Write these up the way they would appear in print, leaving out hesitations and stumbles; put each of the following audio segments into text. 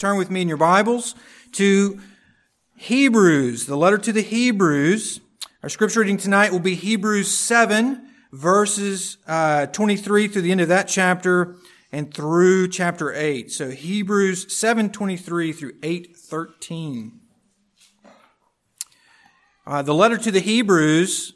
Turn with me in your Bibles to Hebrews, the letter to the Hebrews. Our scripture reading tonight will be Hebrews 7, verses 23 through the end of that chapter and through chapter 8. So Hebrews 7:23 through 8:13. The letter to the Hebrews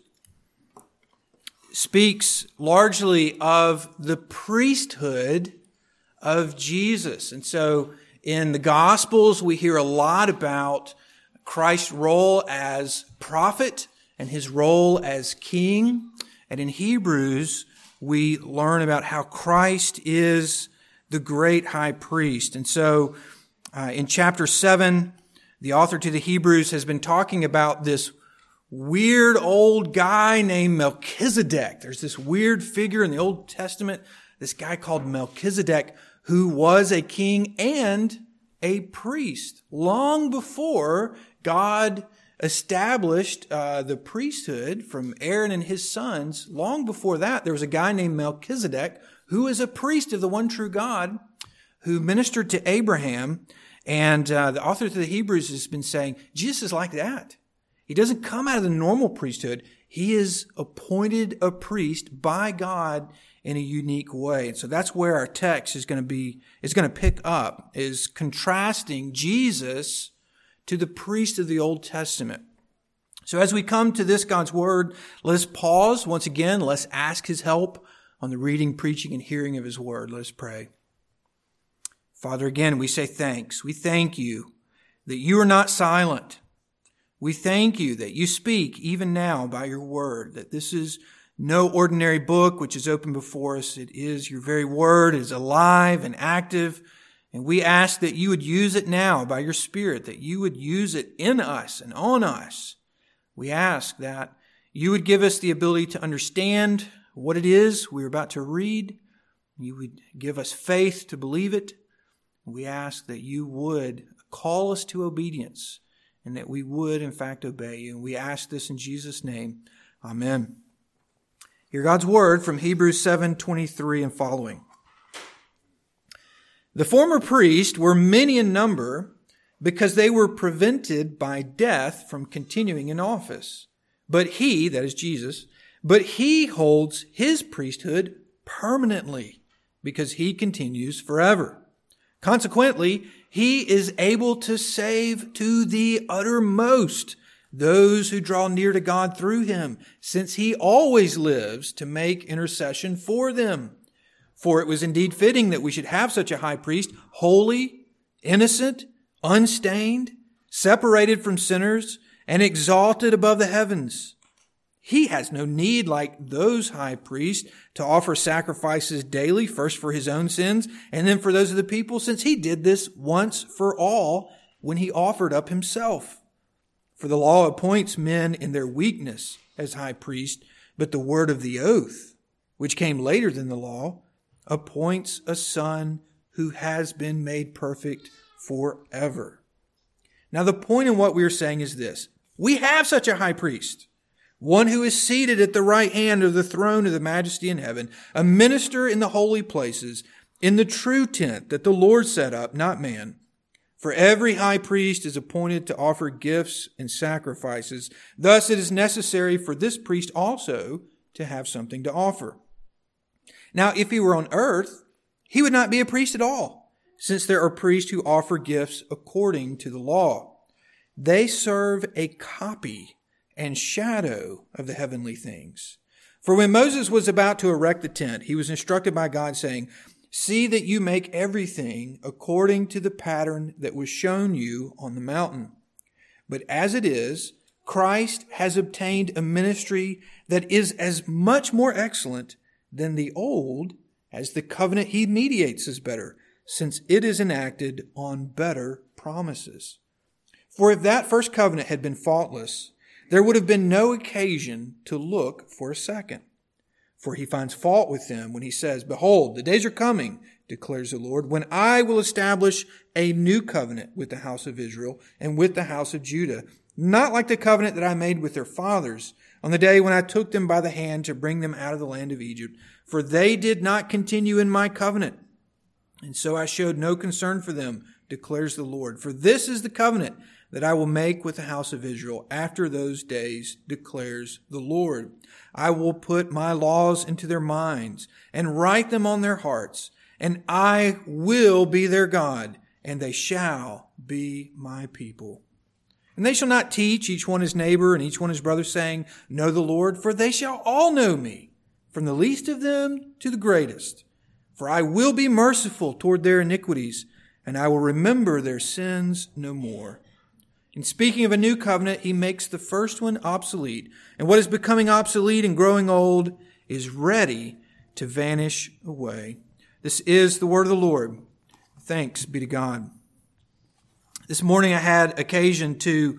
speaks largely of the priesthood of Jesus. And so in the Gospels, we hear a lot about Christ's role as prophet and his role as king. And in Hebrews, we learn about how Christ is the great high priest. And so in chapter 7, the author to the Hebrews has been talking about this weird old guy named Melchizedek. There's this weird figure in the Old Testament, this guy called Melchizedek, who was a king and a priest long before God established the priesthood from Aaron and his sons. Long before that, there was a guy named Melchizedek who is a priest of the one true God who ministered to Abraham. And the author to the Hebrews has been saying, Jesus is like that. He doesn't come out of the normal priesthood. He is appointed a priest by God in a unique way. And so that's where our text is going to pick up, is contrasting Jesus to the priest of the Old Testament. So as we come to this God's Word, let us pause once again. Let's ask His help on the reading, preaching, and hearing of His Word. Let us pray. Father, again, we say thanks. We thank you that you are not silent. We thank you that you speak even now by your Word, that this is no ordinary book which is open before us. It is your very Word. It is alive and active. And we ask that you would use it now by your Spirit, that you would use it in us and on us. We ask that you would give us the ability to understand what it is we're about to read. You would give us faith to believe it. We ask that you would call us to obedience and that we would, in fact, obey you. And we ask this in Jesus' name. Amen. Hear God's word from Hebrews 7:23 and following. The former priests were many in number because they were prevented by death from continuing in office. But he, that is Jesus, holds his priesthood permanently because he continues forever. Consequently, he is able to save to the uttermost those who draw near to God through him, since he always lives to make intercession for them. For it was indeed fitting that we should have such a high priest, holy, innocent, unstained, separated from sinners, and exalted above the heavens. He has no need, like those high priests, to offer sacrifices daily, first for his own sins, and then for those of the people, since he did this once for all when he offered up himself. For the law appoints men in their weakness as high priest, but the word of the oath, which came later than the law, appoints a son who has been made perfect forever. Now the point in what we are saying is this. We have such a high priest, one who is seated at the right hand of the throne of the majesty in heaven, a minister in the holy places, in the true tent that the Lord set up, not man. For every high priest is appointed to offer gifts and sacrifices. Thus it is necessary for this priest also to have something to offer. Now, if he were on earth, he would not be a priest at all, since there are priests who offer gifts according to the law. They serve a copy and shadow of the heavenly things. For when Moses was about to erect the tent, he was instructed by God, saying, "See that you make everything according to the pattern that was shown you on the mountain." But as it is, Christ has obtained a ministry that is as much more excellent than the old as the covenant he mediates is better, since it is enacted on better promises. For if that first covenant had been faultless, there would have been no occasion to look for a second. For he finds fault with them when he says, "Behold, the days are coming, declares the Lord, when I will establish a new covenant with the house of Israel and with the house of Judah, not like the covenant that I made with their fathers on the day when I took them by the hand to bring them out of the land of Egypt. For they did not continue in my covenant, and so I showed no concern for them, declares the Lord. For this is the covenant that I will make with the house of Israel after those days, declares the Lord. I will put my laws into their minds and write them on their hearts, and I will be their God, and they shall be my people. And they shall not teach each one his neighbor and each one his brother, saying, Know the Lord, for they shall all know me, from the least of them to the greatest. For I will be merciful toward their iniquities, and I will remember their sins no more. In speaking of a new covenant, he makes the first one obsolete. And what is becoming obsolete and growing old is ready to vanish away. This is the word of the Lord. Thanks be to God. This morning I had occasion to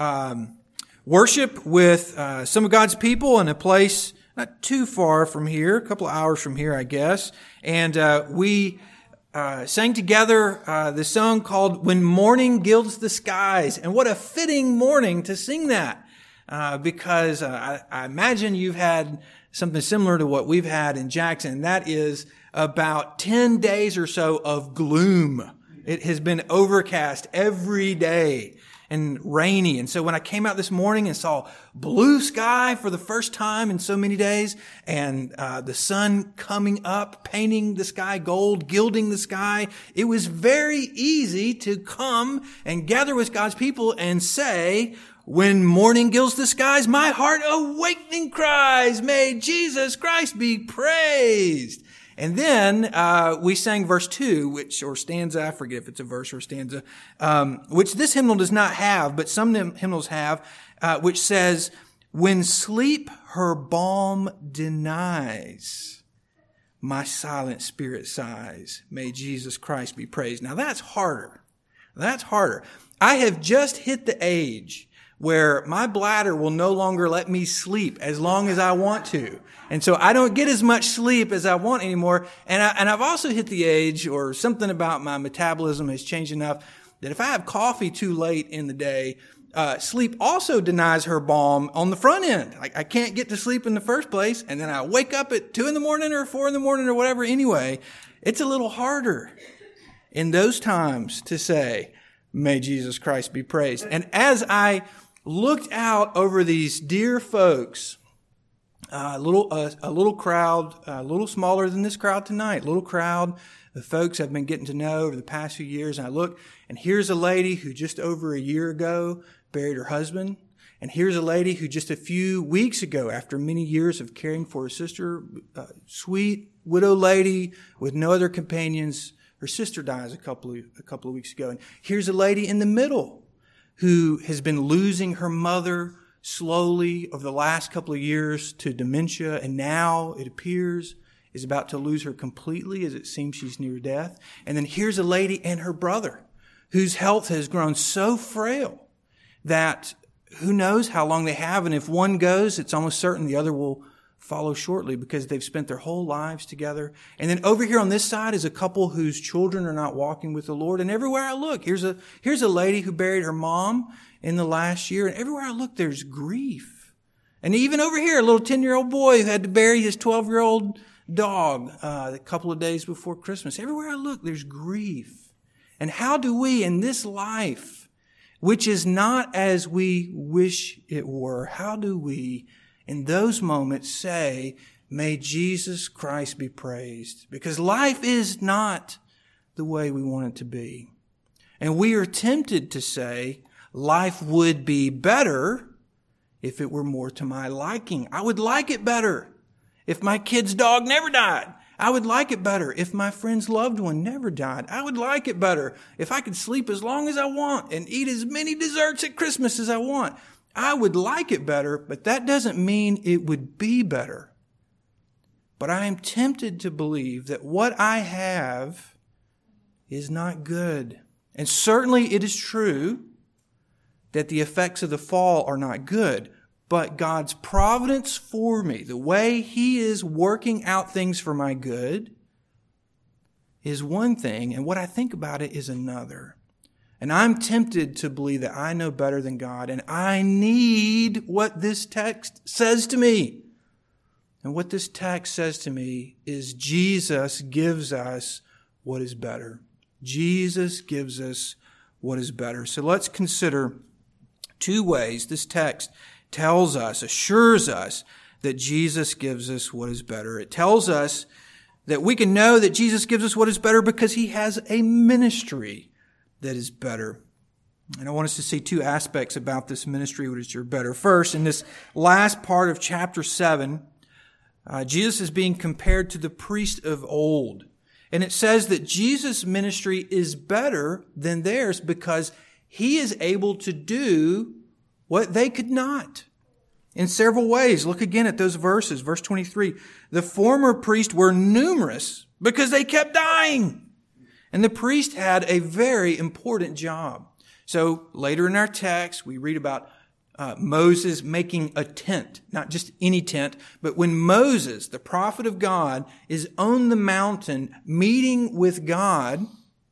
worship with some of God's people in a place not too far from here, a couple of hours from here, I guess. And we sang together the song called When Morning Gilds the Skies. And what a fitting morning to sing that, because I imagine you've had something similar to what we've had in Jackson. And that is about 10 days or so of gloom. It has been overcast every day and rainy. And so when I came out this morning and saw blue sky for the first time in so many days, and the sun coming up, painting the sky gold, gilding the sky, it was very easy to come and gather with God's people and say, when morning gilds the skies, my heart awakening cries, may Jesus Christ be praised. And then we sang verse 2, or stanza, I forget if it's a verse or a stanza, which this hymnal does not have, but some hymnals have, which says, when sleep her balm denies, my silent spirit sighs, may Jesus Christ be praised. Now that's harder. That's harder. I have just hit the age where my bladder will no longer let me sleep as long as I want to. And so I don't get as much sleep as I want anymore. And I've also hit the age, or something about my metabolism has changed enough, that if I have coffee too late in the day, sleep also denies her balm on the front end. I can't get to sleep in the first place. And then I wake up at 2 a.m. or 4 a.m. or whatever anyway. It's a little harder in those times to say, may Jesus Christ be praised. And as I looked out over these dear folks, a little crowd, a little smaller than this crowd tonight, little crowd of folks I've been getting to know over the past few years. And I look, and here's a lady who just over a year ago buried her husband. And here's a lady who just a few weeks ago, after many years of caring for her sister, sweet widow lady with no other companions, her sister dies a couple of weeks ago. And here's a lady in the middle who has been losing her mother slowly over the last couple of years to dementia, and now it appears is about to lose her completely, as it seems she's near death. And then here's a lady and her brother whose health has grown so frail that who knows how long they have, and if one goes, it's almost certain the other will follow shortly because they've spent their whole lives together. And then over here on this side is a couple whose children are not walking with the Lord. And everywhere I look, here's a lady who buried her mom in the last year. And everywhere I look, there's grief. And even over here, a little 10-year-old boy who had to bury his 12-year-old dog a couple of days before Christmas. Everywhere I look, there's grief. And how do we in this life, which is not as we wish it were, how do we in those moments say, may Jesus Christ be praised? Because life is not the way we want it to be. And we are tempted to say, life would be better if it were more to my liking. I would like it better if my kid's dog never died. I would like it better if my friend's loved one never died. I would like it better if I could sleep as long as I want and eat as many desserts at Christmas as I want. I would like it better, but that doesn't mean it would be better. But I am tempted to believe that what I have is not good. And certainly it is true that the effects of the fall are not good. But God's providence for me, the way He is working out things for my good, is one thing, and what I think about it is another. And I'm tempted to believe that I know better than God, and I need what this text says to me. And what this text says to me is Jesus gives us what is better. Jesus gives us what is better. So let's consider two ways this text tells us, assures us that Jesus gives us what is better. It tells us that we can know that Jesus gives us what is better because he has a ministry that is better. And I want us to see two aspects about this ministry which are better. First, in this last part of chapter 7, Jesus is being compared to the priest of old. And it says that Jesus' ministry is better than theirs because he is able to do what they could not. In several ways. Look again at those verses. Verse 23. The former priests were numerous because they kept dying. And the priest had a very important job. So later in our text, we read about Moses making a tent, not just any tent, but when Moses, the prophet of God, is on the mountain meeting with God,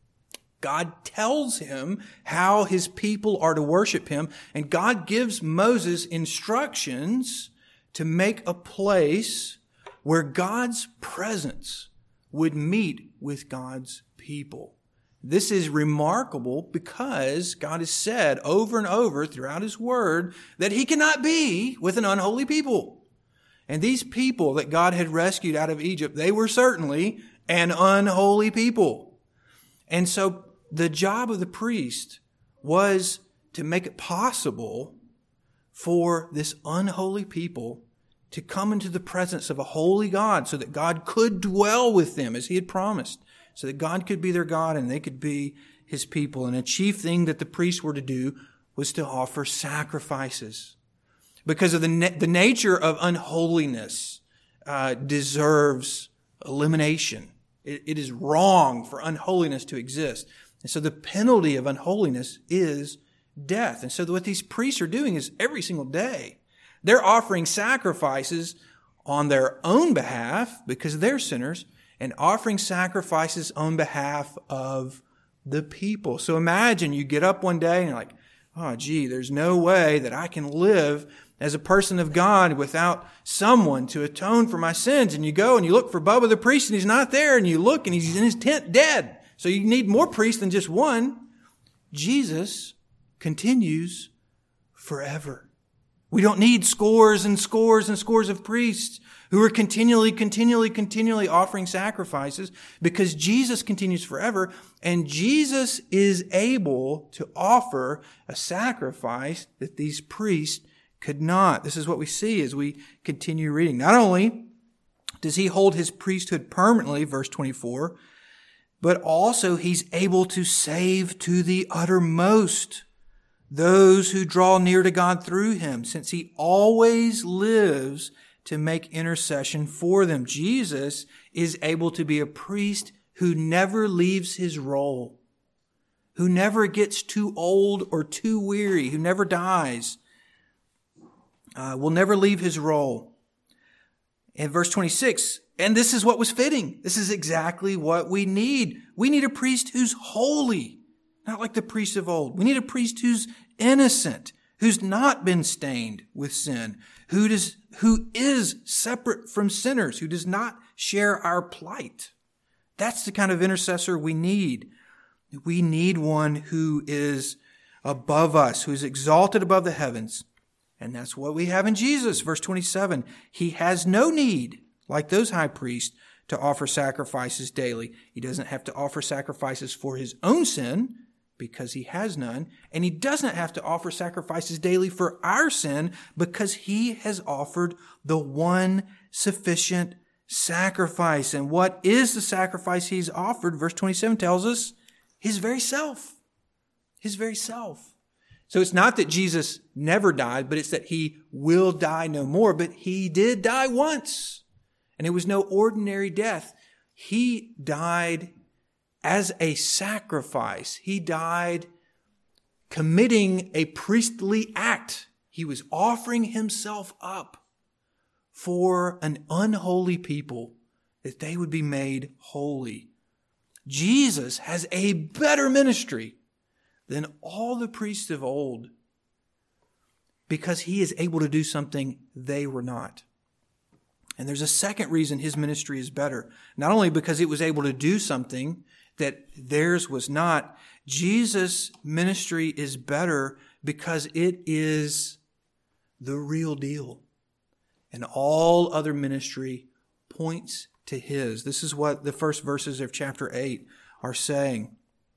God tells him how his people are to worship him, and God gives Moses instructions to make a place where God's presence would meet with God's people. This is remarkable because God has said over and over throughout his word that he cannot be with an unholy people. And these people that God had rescued out of Egypt, they were certainly an unholy people. And so the job of the priest was to make it possible for this unholy people to come into the presence of a holy God so that God could dwell with them as he had promised, so that God could be their God and they could be his people. And a chief thing that the priests were to do was to offer sacrifices. Because of the nature of unholiness deserves elimination. It is wrong for unholiness to exist. And so the penalty of unholiness is death. And so what these priests are doing is every single day, they're offering sacrifices on their own behalf because they're sinners, and offering sacrifices on behalf of the people. So imagine you get up one day and you're like, oh, gee, there's no way that I can live as a person of God without someone to atone for my sins. And you go and you look for Bubba the priest and he's not there, and you look and he's in his tent dead. So you need more priests than just one. Jesus continues forever. We don't need scores and scores and scores of priests who are continually offering sacrifices, because Jesus continues forever, and Jesus is able to offer a sacrifice that these priests could not. This is what we see as we continue reading. Not only does he hold his priesthood permanently, verse 24, but also he's able to save to the uttermost those who draw near to God through him, since he always lives to make intercession for them. Jesus is able to be a priest who never leaves his role, who never gets too old or too weary, who never dies, will never leave his role. In verse 26, and this is what was fitting. This is exactly what we need. We need a priest who's holy, not like the priests of old. We need a priest who's innocent, who's not been stained with sin, who is separate from sinners, who does not share our plight. That's the kind of intercessor we need. We need one who is above us, who is exalted above the heavens. And that's what we have in Jesus. Verse 27, he has no need, like those high priests, to offer sacrifices daily. He doesn't have to offer sacrifices for his own sin, because he has none, and he doesn't have to offer sacrifices daily for our sin, because he has offered the one sufficient sacrifice. And what is the sacrifice he's offered? Verse 27 tells us his very self. His very self. So it's not that Jesus never died, but it's that he will die no more. But he did die once, and it was no ordinary death. He died as a sacrifice. He died committing a priestly act. He was offering himself up for an unholy people, that they would be made holy. Jesus has a better ministry than all the priests of old, because he is able to do something they were not. And there's a second reason his ministry is better. Not only because it was able to do something that theirs was not. Jesus' ministry is better because it is the real deal. And all other ministry points to his. This is what the first verses of chapter 8 are saying.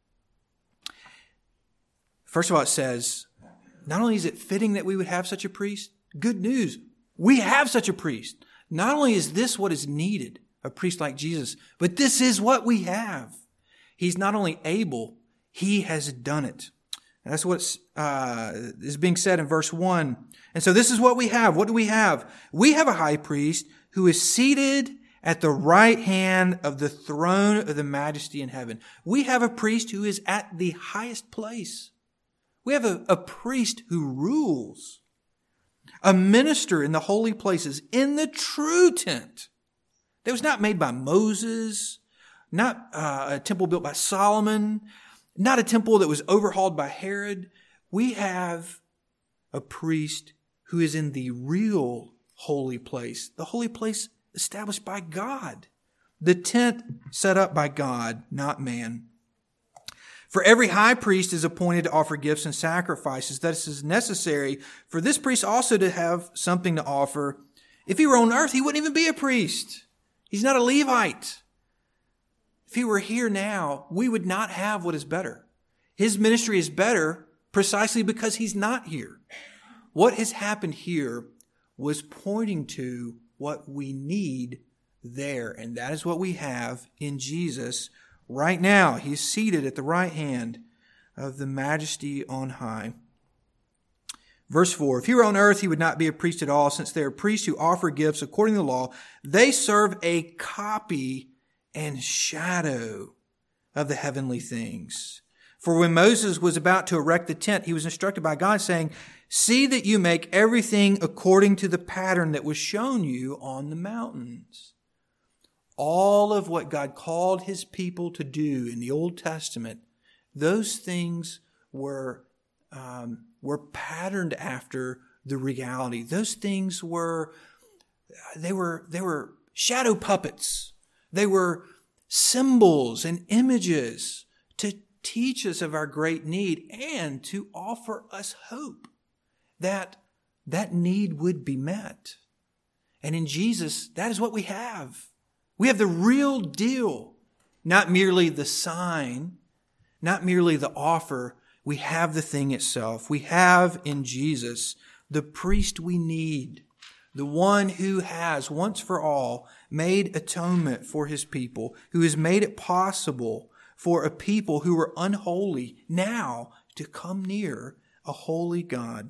First of all, it says, not only is it fitting that we would have such a priest, good news, we have such a priest. Not only is this what is needed, a priest like Jesus, but this is what we have. He's not only able, he has done it. And that's what is being said in verse 1. And so this is what we have. What do we have? We have a high priest who is seated at the right hand of the throne of the majesty in heaven. We have a priest who is at the highest place. We have a priest who rules. A minister in the holy places, in the true tent. That was not made by Moses, not a temple built by Solomon, not a temple that was overhauled by Herod. We have a priest who is in the real holy place, the holy place established by God, the tent set up by God, not man. For every high priest is appointed to offer gifts and sacrifices. That is necessary for this priest also to have something to offer. If he were on earth, he wouldn't even be a priest. He's not a Levite. If he were here now, we would not have what is better. His ministry is better precisely because he's not here. What has happened here was pointing to what we need there, and that is what we have in Jesus right now. He is seated at the right hand of the majesty on high. Verse 4, if he were on earth, he would not be a priest at all, since they are priests who offer gifts according to the law. They serve a copy and shadow of the heavenly things. For when Moses was about to erect the tent, he was instructed by God, saying, see that you make everything according to the pattern that was shown you on the mountains. All of what God called his people to do in the Old Testament, those things were patterned after the reality. Those things were shadow puppets. They were symbols and images to teach us of our great need and to offer us hope that that need would be met. And in Jesus, that is what we have. We have the real deal, not merely the sign, not merely the offer. We have the thing itself. We have in Jesus the priest we need, the one who has once for all made atonement for his people, who has made it possible for a people who were unholy now to come near a holy God.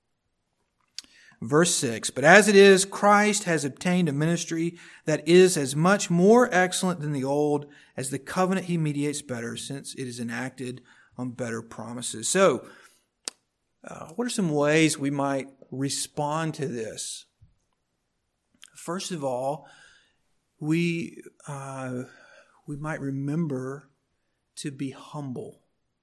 Verse 6, but as it is, Christ has obtained a ministry that is as much more excellent than the old, as the covenant he mediates better, since it is enacted on better promises. So, what are some ways we might respond to this? First of all, we might remember to be humble,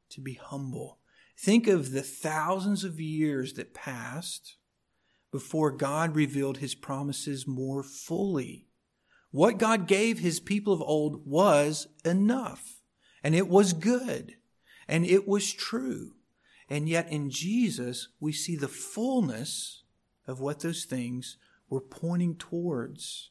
Think of the thousands of years that passed before God revealed his promises more fully. What God gave his people of old was enough, and it was good, and it was true. And yet in Jesus, we see the fullness of what those things were pointing towards.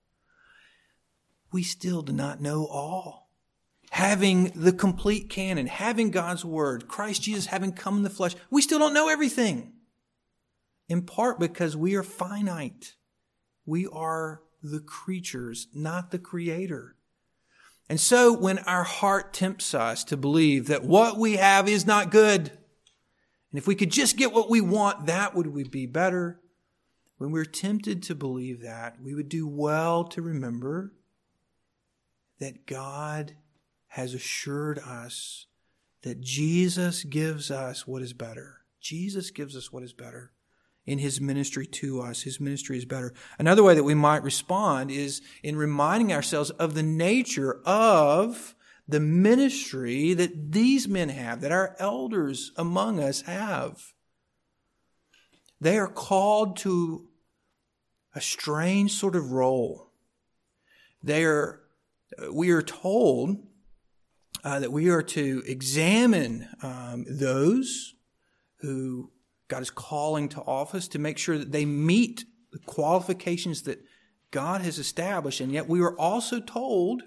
We still do not know all. Having the complete canon, having God's word, Christ Jesus having come in the flesh, we still don't know everything. In part because we are finite. We are the creatures, not the Creator. And so when our heart tempts us to believe that what we have is not good, and if we could just get what we want, that would be better. When we're tempted to believe that, we would do well to remember that God has assured us that Jesus gives us what is better. Jesus gives us what is better. In his ministry to us. His ministry is better. Another way that we might respond is in reminding ourselves of the nature of the ministry that these men have, that our elders among us have. They are called to a strange sort of role. We are told that we are to examine those who God is calling to office to make sure that they meet the qualifications that God has established. And yet we are also told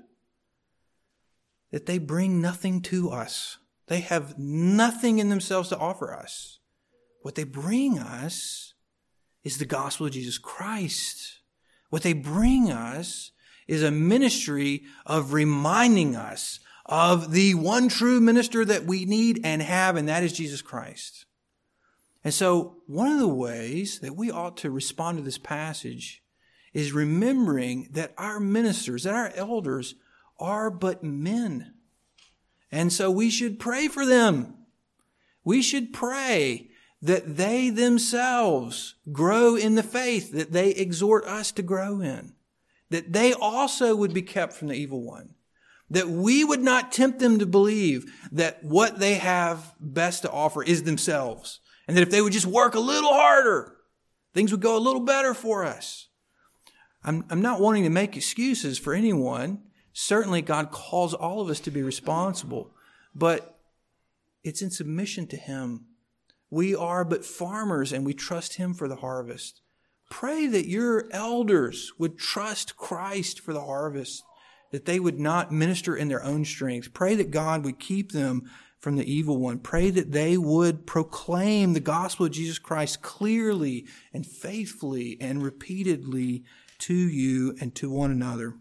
that they bring nothing to us. They have nothing in themselves to offer us. What they bring us is the gospel of Jesus Christ. What they bring us is a ministry of reminding us of the one true minister that we need and have, and that is Jesus Christ. And so one of the ways that we ought to respond to this passage is remembering that our ministers, that our elders are but men. And so we should pray for them. We should pray that they themselves grow in the faith that they exhort us to grow in. That they also would be kept from the evil one. That we would not tempt them to believe that what they have best to offer is themselves. And that if they would just work a little harder, things would go a little better for us. I'm not wanting to make excuses for anyone. Certainly God calls all of us to be responsible. But it's in submission to Him. We are but farmers and we trust Him for the harvest. Pray that your elders would trust Christ for the harvest, that they would not minister in their own strength. Pray that God would keep them from the evil one. Pray that they would proclaim the gospel of Jesus Christ clearly and faithfully and repeatedly to you and to one another.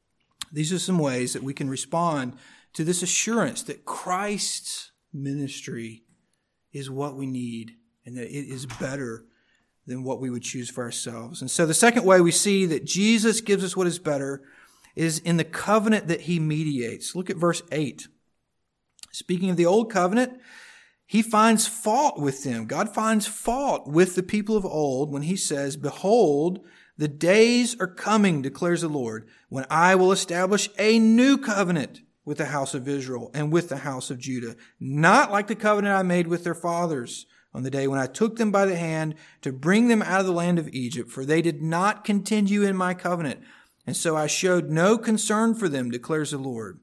These are some ways that we can respond to this assurance that Christ's ministry is what we need and that it is better than what we would choose for ourselves. And so the second way we see that Jesus gives us what is better is in the covenant that He mediates. Look at verse 8. Speaking of the old covenant, He finds fault with them. God finds fault with the people of old when He says, "Behold, the days are coming, declares the Lord, when I will establish a new covenant with the house of Israel and with the house of Judah, not like the covenant I made with their fathers on the day when I took them by the hand to bring them out of the land of Egypt, for they did not continue in my covenant, and so I showed no concern for them, declares the Lord."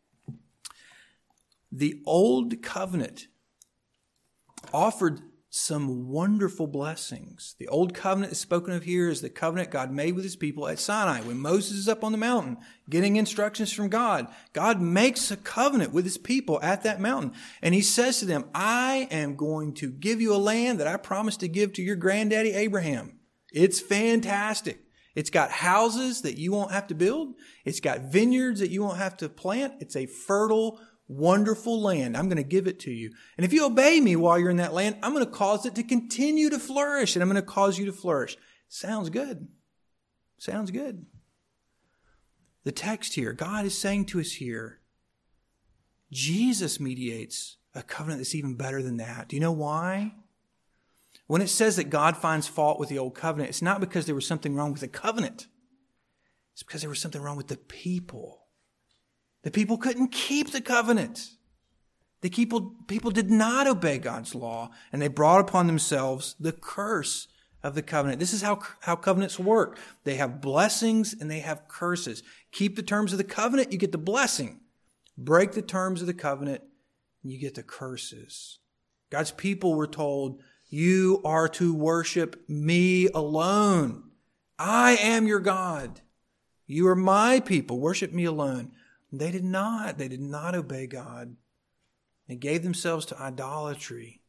The old covenant offered some wonderful blessings. The old covenant is spoken of here as the covenant God made with His people at Sinai. When Moses is up on the mountain getting instructions from God, God makes a covenant with His people at that mountain. And He says to them, "I am going to give you a land that I promised to give to your granddaddy Abraham. It's fantastic. It's got houses that you won't have to build. It's got vineyards that you won't have to plant. It's a fertile, wonderful land. I'm going to give it to you. And if you obey me while you're in that land, I'm going to cause it to continue to flourish, and I'm going to cause you to flourish." Sounds good. Sounds good. The text here, God is saying to us here, Jesus mediates a covenant that's even better than that. Do you know why? When it says that God finds fault with the old covenant, it's not because there was something wrong with the covenant. It's because there was something wrong with the people. The people couldn't keep the covenant. The people did not obey God's law, and they brought upon themselves the curse of the covenant. This is how covenants work. They have blessings and they have curses. Keep the terms of the covenant, you get the blessing. Break the terms of the covenant, and you get the curses. God's people were told, "You are to worship me alone. I am your God. You are my people. Worship me alone." They did not. They did not obey God. They gave themselves to idolatry.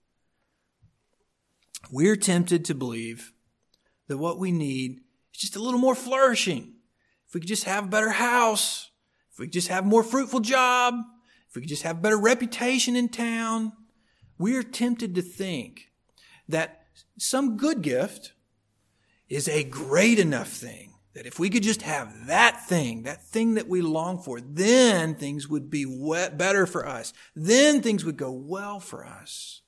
We're tempted to believe that what we need is just a little more flourishing. If we could just have a better house, if we could just have a more fruitful job, if we could just have a better reputation in town, we're tempted to think that some good gift is a great enough thing. That if we could just have that thing that we long for, then things would be better for us. Then things would go well for us.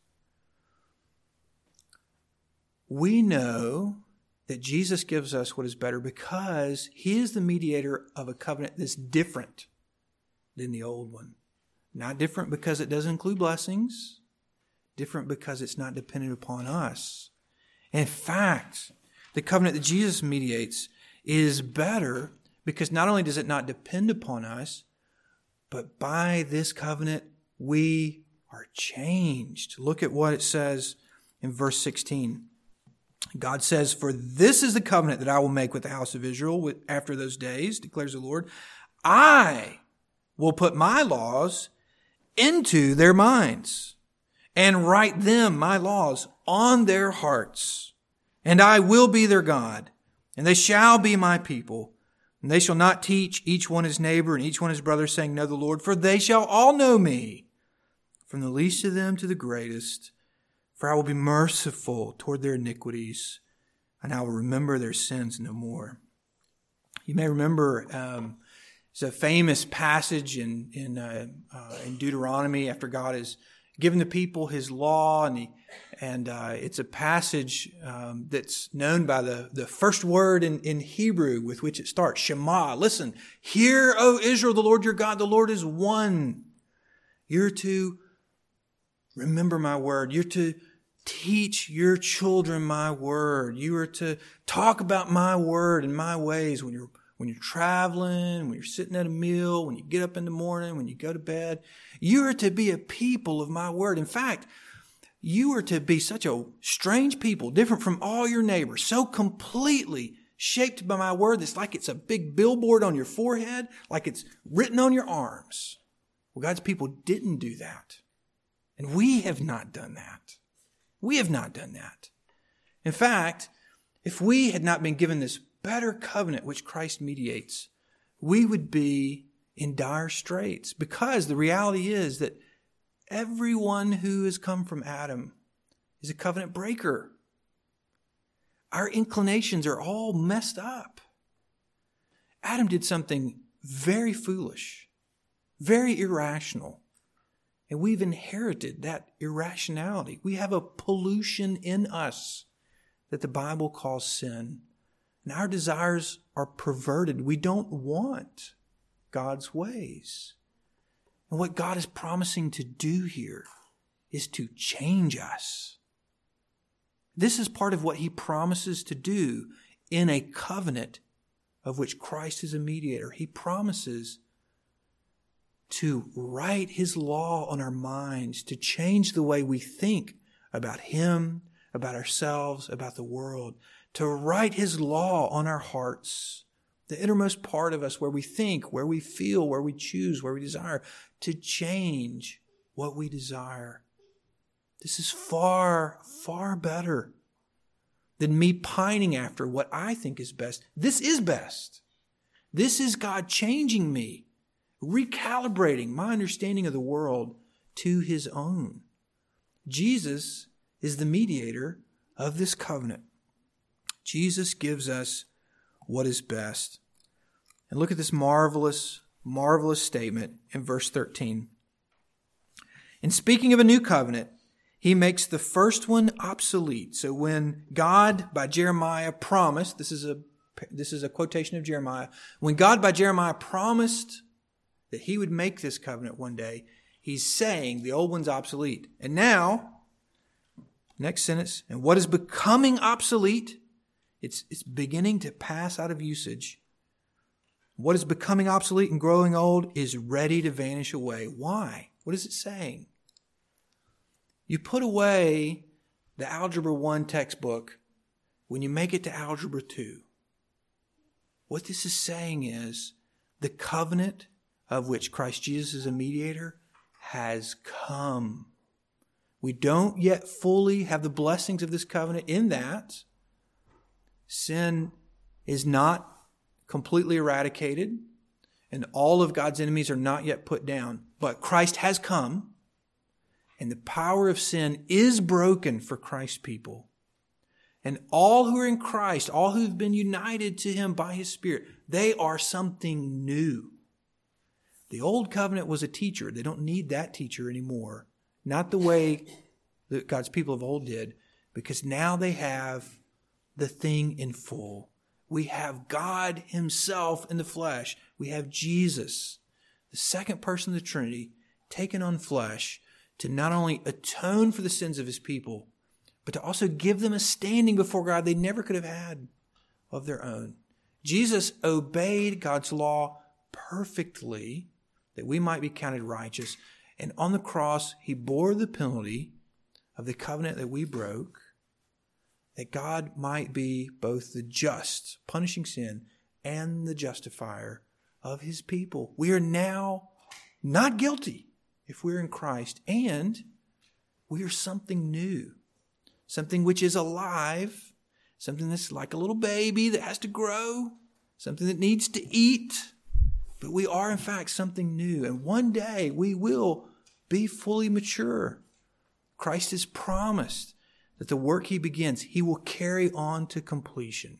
We know that Jesus gives us what is better because He is the mediator of a covenant that's different than the old one. Not different because it doesn't include blessings. Different because it's not dependent upon us. In fact, the covenant that Jesus mediates is better because not only does it not depend upon us, But by this covenant, we are changed. Look at what it says in verse 16. God says, "For this is the covenant that I will make with the house of Israel after those days, declares the Lord. I will put my laws into their minds and write them, my laws, on their hearts. And I will be their God, and they shall be my people. And they shall not teach each one his neighbor and each one his brother, saying, Know the Lord, for they shall all know me, from the least of them to the greatest. For I will be merciful toward their iniquities, and I will remember their sins no more." You may remember it's a famous passage in Deuteronomy after God has given the people His law, and it's a passage that's known by the first word in Hebrew with which it starts, Shema. Listen, hear, O Israel, the Lord your God, the Lord is one. You're to remember my word. You're to teach your children my word. You are to talk about my word and my ways when you're traveling, when you're sitting at a meal, when you get up in the morning, when you go to bed. You are to be a people of my word. In fact, you are to be such a strange people, different from all your neighbors, so completely shaped by my word that's like it's a big billboard on your forehead, like it's written on your arms. Well, God's people didn't do that. And we have not done that. We have not done that. In fact, if we had not been given this better covenant which Christ mediates, we would be in dire straits, because the reality is that everyone who has come from Adam is a covenant breaker. Our inclinations are all messed up. Adam did something very foolish, very irrational. And we've inherited that irrationality. We have a pollution in us that the Bible calls sin. And our desires are perverted. We don't want God's ways. And what God is promising to do here is to change us. This is part of what He promises to do in a covenant of which Christ is a mediator. He promises to write His law on our minds, to change the way we think about Him, about ourselves, about the world, to write His law on our hearts, the innermost part of us where we think, where we feel, where we choose, where we desire, to change what we desire. This is far, far better than me pining after what I think is best. This is best. This is God changing me, recalibrating my understanding of the world to His own. Jesus is the mediator of this covenant. Jesus gives us what is best. And look at this marvelous, marvelous statement in verse 13. In speaking of a new covenant, He makes the first one obsolete. So when God, by Jeremiah, promised, this is a quotation of Jeremiah, when God, by Jeremiah, promised that He would make this covenant one day, He's saying the old one's obsolete. And now, next sentence, and what is becoming obsolete, it's beginning to pass out of usage. What is becoming obsolete and growing old is ready to vanish away. Why? What is it saying? You put away the Algebra 1 textbook when you make it to Algebra 2. What this is saying is the covenant of which Christ Jesus is a mediator has come. We don't yet fully have the blessings of this covenant in that sin is not completely eradicated and all of God's enemies are not yet put down. But Christ has come and the power of sin is broken for Christ's people. And all who are in Christ, all who have been united to Him by His Spirit, they are something new. The old covenant was a teacher. They don't need that teacher anymore. Not the way that God's people of old did, because now they have the thing in full. We have God Himself in the flesh. We have Jesus, the second person of the Trinity, taken on flesh to not only atone for the sins of His people, but to also give them a standing before God they never could have had of their own. Jesus obeyed God's law perfectly that we might be counted righteous. And on the cross, he bore the penalty of the covenant that we broke, that God might be both the just, punishing sin, and the justifier of his people. We are now not guilty if we're in Christ, and we are something new, something which is alive, something that's like a little baby that has to grow, something that needs to eat. But we are, in fact, something new. And one day we will be fully mature. Christ has promised that the work he begins, he will carry on to completion.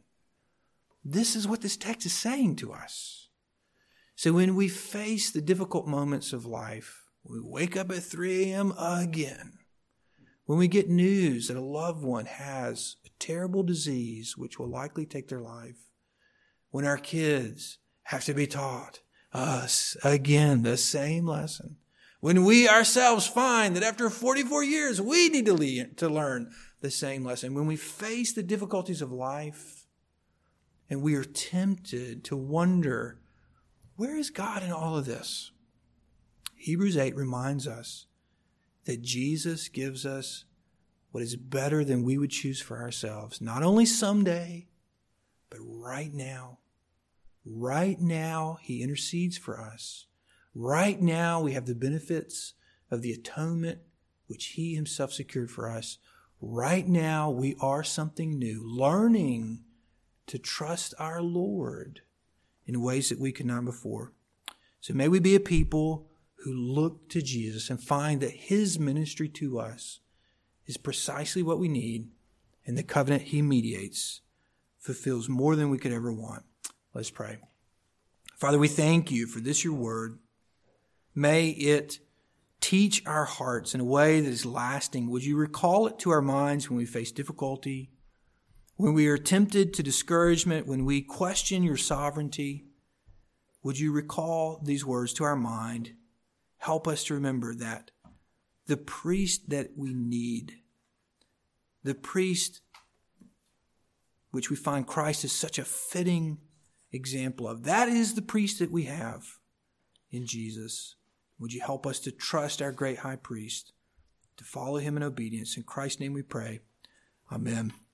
This is what this text is saying to us. So when we face the difficult moments of life, we wake up at 3 a.m. again. When we get news that a loved one has a terrible disease which will likely take their life. When our kids have to be taught us again the same lesson. When we ourselves find that after 44 years we need to learn the same lesson. When we face the difficulties of life and we are tempted to wonder, where is God in all of this? Hebrews 8 reminds us that Jesus gives us what is better than we would choose for ourselves. Not only someday, but right now. Right now, he intercedes for us. Right now, we have the benefits of the atonement which he himself secured for us. Right now, we are something new, learning to trust our Lord in ways that we could not before. So may we be a people who look to Jesus and find that his ministry to us is precisely what we need, and the covenant he mediates fulfills more than we could ever want. Let's pray. Father, we thank you for this, your word. May it teach our hearts in a way that is lasting. Would you recall it to our minds when we face difficulty, when we are tempted to discouragement, when we question your sovereignty? Would you recall these words to our mind? Help us to remember that the priest that we need, the priest which we find Christ is such a fitting example of, that is the priest that we have in Jesus. Would you help us to trust our great high priest, to follow him in obedience? In Christ's name we pray. Amen.